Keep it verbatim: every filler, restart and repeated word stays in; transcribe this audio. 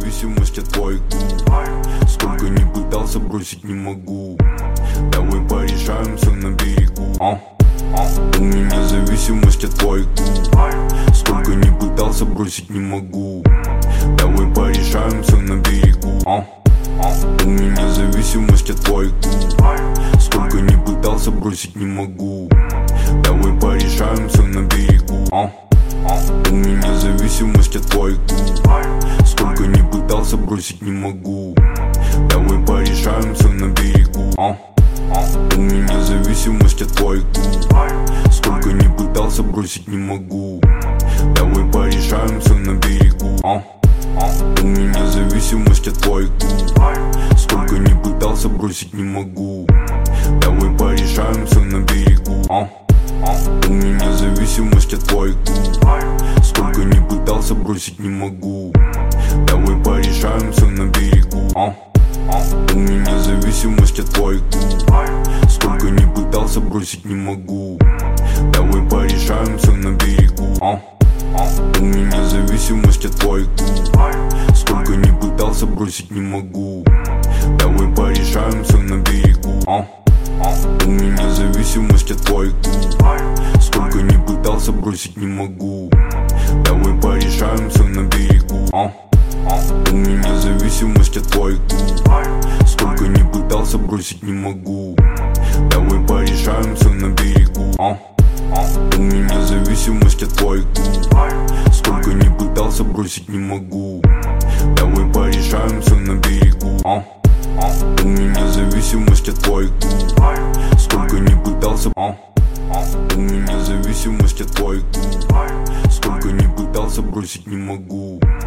зависимость от твоих губ. Сколько не пытался, бросить не могу. Давай порешаем все на берегу. а? У меня зависимость от твоих губ. Сколько не пытался, бросить не могу. Давай порешаем все на берегу. а? У меня зависимость от твоих губ. Сколько не пытался, бросить не могу. Давай порешаем все на берегу. а? У меня зависимость от твоих губ. Сколько не пытался, бросить не могу. Давай порешаем все на берегу. а? У меня зависимость от твоих губ. Сколько не пытался, бросить не могу. Давай порешаем все на берегу. а? У меня зависимость от твоих губ. Сколько не пытался, бросить не могу. Давай порешаем все на берегу. а? У меня зависимость от твоих губ. Сколько не пытался, бросить не могу. Давай порешаем все на берегу. а? У меня зависимость от твоих губ. Сколько не пытался, бросить не могу. Давай порешаем все на берегу. а? У меня зависимость от твоих губ. Сколько не пытался, бросить не могу. Давай порешаем все на берегу. а? У меня зависимость от твоих губ. Сколько не пытался, бросить не могу. Давай порешаем все на берегу. а? У меня зависимость от твоих губ. Сколько не пытался, бросить не могу. Давай порешаем все на берегу. а? У меня зависимость от твоих губ. Сколько не пытался, бросить не могу. Давай порешаем все на берегу. а? У меня зависимость от твоих губ. Сколько не пытался, а? У меня зависимость от твоих губ. Сколько не пытался, бросить не могу.